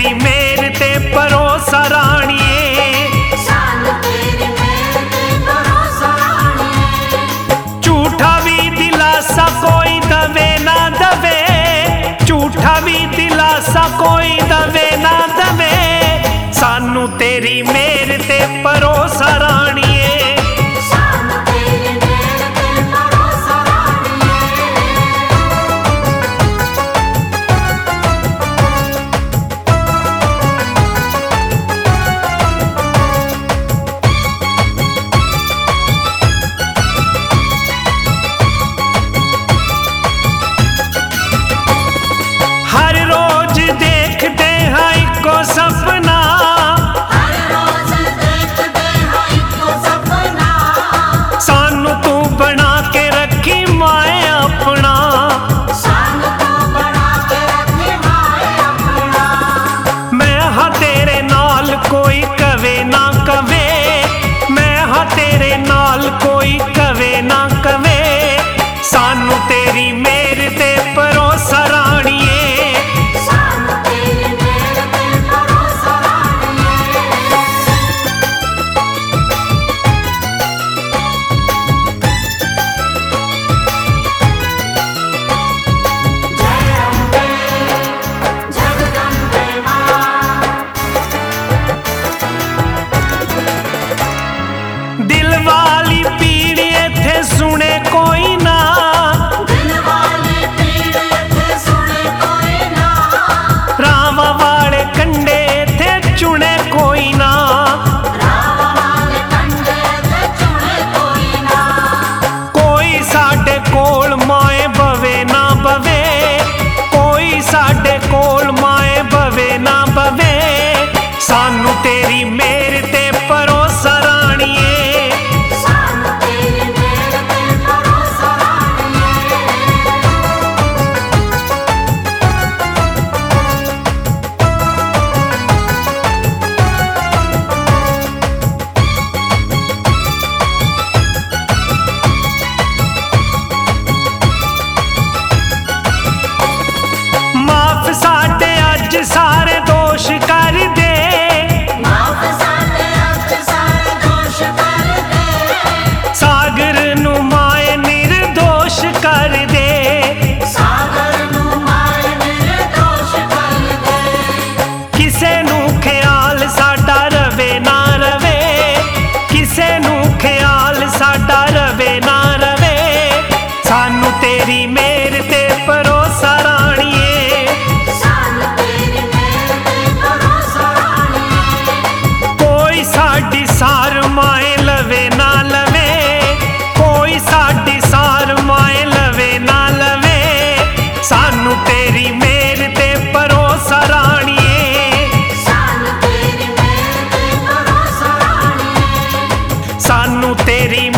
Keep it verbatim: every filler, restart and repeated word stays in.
तेरी मेर ते भरोसा राणिए, सानू तेरी मेर ते भरोसा राणिए। झूठा भी दिलासा कोई दवे ना दवे, झूठा भी दिलासा कोई दवे ना दवे, सानू तेरी मेर ते भरोसा राणिए। हर रोज देखते हैं इको सपना, हर रोज देखते हैं इको सपना, सानू तू बना के रखी माए अपना, सानू तू बना के रखी माए अपना। मैं हाँ तेरे नाल कोई कवे ना कवे, मैं हाँ तेरे नाल कोई कवे ना कवे, सानू तेरी मेर ते भरोसा राणिए, सानू तेरी मेर ते भरोसा राणिए। जय अम्बे जगदम्बे मां, दिल वाली पीड़ इत्थे सुने कोई ना, दिल वाली पीड़ इत्थे सुने कोई ना, रावा वाले कंडे इत्थे चुने कोई ना, रावा वाले कंडे ते चुने कोई ना। कोई साडे कोल माए बवे ना बवे, कोई साडे कोल माए बवे ना बवे, सानू तेरी मेर ते भरोसा राणिए, सानू तेरी मेर ते भरोसा राणिए। माफ साडे अज सारे दोष कर दे, माफ साडे अज सारे दोष कर दे, सागर नू माए निर्दोष कर दे, सागर नू माए निर्दोष कर दे। किसे नू ख्याल साडा रवे ना रवे, किसे नू ख्याल साडा रवे ना रवे, सानू तेरी मेर ते भरोसा राणिए, सानू तेरी मेर ते भरोसा राणिए। कोई साडी सार माए लवे ना लवे, कोई साडी सार माए लवे ना लवे, सानू तेरी मेर ते भरोसा राणिए, सानू तेरी मेर ते भरोसा राणिए। सानू तेरी